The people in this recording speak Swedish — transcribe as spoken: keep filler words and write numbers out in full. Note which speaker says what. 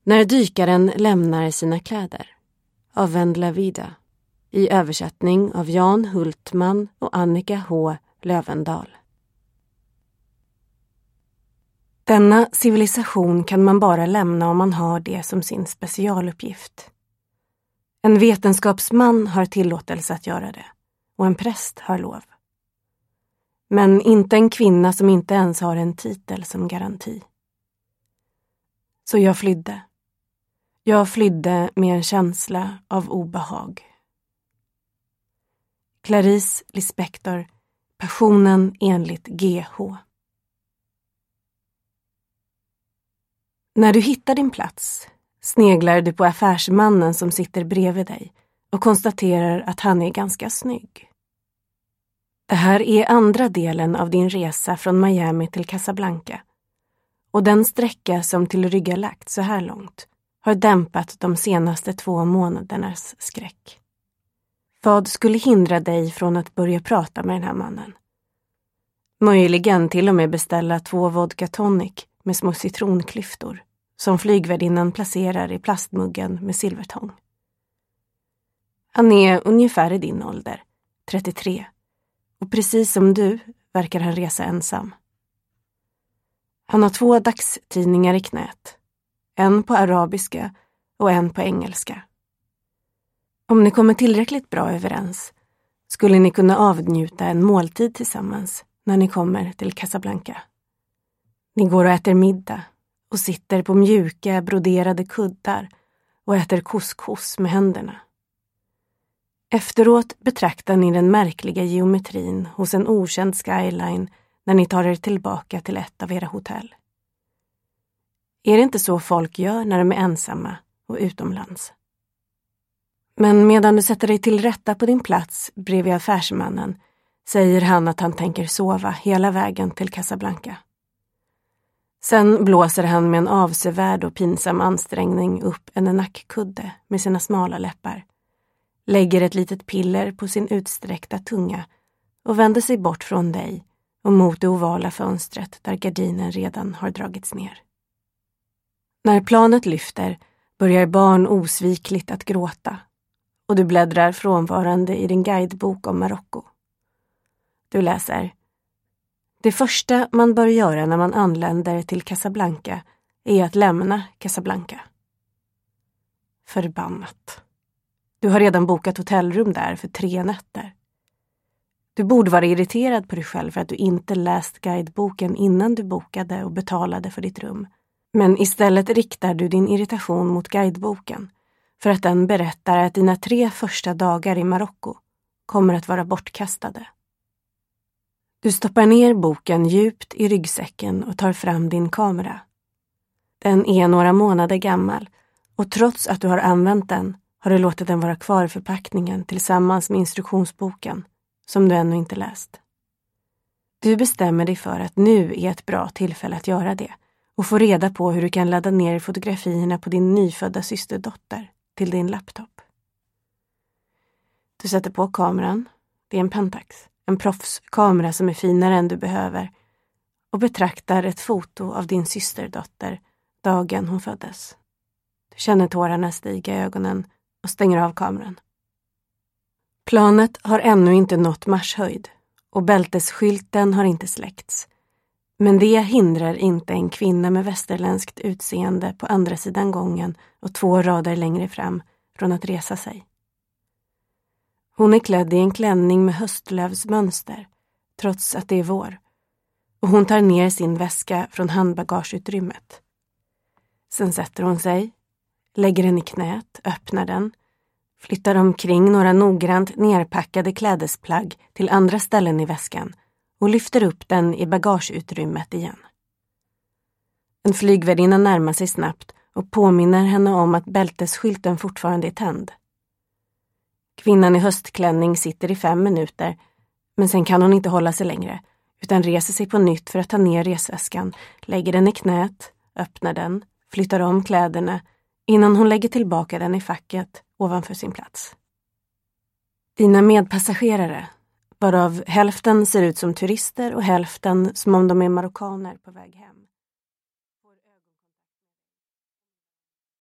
Speaker 1: När dykaren lämnar sina kläder av Vendela Vida i översättning av Jan Hultman och Annika H. Lövendal. Denna civilisation kan man bara lämna om man har det som sin specialuppgift. En vetenskapsman har tillåtelse att göra det och en präst har lov. Men inte en kvinna som inte ens har en titel som garanti. Så jag flydde. Jag flydde med en känsla av obehag. Clarice Lispector, Passionen enligt G H. När du hittar din plats sneglar du på affärsmannen som sitter bredvid dig och konstaterar att han är ganska snygg. Det här är andra delen av din resa från Miami till Casablanca, och den sträcka som tillryggalagt så här långt har dämpat de senaste två månadernas skräck. Vad skulle hindra dig från att börja prata med den här mannen? Möjligen till och med beställa två vodka tonic med små citronklyftor som flygvärdinnan placerar i plastmuggen med silvertång. Han är ungefär i din ålder, trettiotre, och precis som du verkar han resa ensam. Han har två dagstidningar i knät, en på arabiska och en på engelska. Om ni kommer tillräckligt bra överens skulle ni kunna avnjuta en måltid tillsammans när ni kommer till Casablanca. Ni går och äter middag och sitter på mjuka broderade kuddar och äter couscous med händerna. Efteråt betraktar ni den märkliga geometrin hos en okänd skyline när ni tar er tillbaka till ett av era hotell. Är det inte så folk gör när de är ensamma och utomlands? Men medan du sätter dig till rätta på din plats bredvid affärsmannen säger han att han tänker sova hela vägen till Casablanca. Sen blåser han med en avsevärd och pinsam ansträngning upp en nackkudde med sina smala läppar, lägger ett litet piller på sin utsträckta tunga och vänder sig bort från dig och mot det ovala fönstret där gardinen redan har dragits ner. När planet lyfter börjar barn osvikligt att gråta och du bläddrar frånvarande i din guidebok om Marocko. Du läser: Det första man bör göra när man anländer till Casablanca är att lämna Casablanca. Förbannat. Du har redan bokat hotellrum där för tre nätter. Du borde vara irriterad på dig själv för att du inte läst guideboken innan du bokade och betalade för ditt rum. Men istället riktar du din irritation mot guideboken för att den berättar att dina tre första dagar i Marocko kommer att vara bortkastade. Du stoppar ner boken djupt i ryggsäcken och tar fram din kamera. Den är några månader gammal och trots att du har använt den har du låtit den vara kvar i förpackningen tillsammans med instruktionsboken som du ännu inte läst. Du bestämmer dig för att nu är ett bra tillfälle att göra det och få reda på hur du kan ladda ner fotografierna på din nyfödda systerdotter till din laptop. Du sätter på kameran, det är en Pentax, en proffskamera som är finare än du behöver, och betraktar ett foto av din systerdotter dagen hon föddes. Du känner tårarna stiga i ögonen och stänger av kameran. Planet har ännu inte nått marshöjd och bältesskylten har inte släckts. Men det hindrar inte en kvinna med västerländskt utseende på andra sidan gången och två rader längre fram från att resa sig. Hon är klädd i en klänning med höstlövsmönster, trots att det är vår, och hon tar ner sin väska från handbagageutrymmet. Sen sätter hon sig, lägger den i knät, öppnar den, flyttar omkring några noggrant nerpackade klädesplagg till andra ställen i väskan och lyfter upp den i bagageutrymmet igen. En flygvärdinna närmar sig snabbt och påminner henne om att bältesskylten fortfarande är tänd. Kvinnan i höstklänning sitter i fem minuter, men sen kan hon inte hålla sig längre, utan reser sig på nytt för att ta ner resväskan, lägger den i knät, öppnar den, flyttar om kläderna innan hon lägger tillbaka den i facket ovanför sin plats. Dina medpassagerare, varav hälften ser ut som turister och hälften som om de är marockaner på väg hem,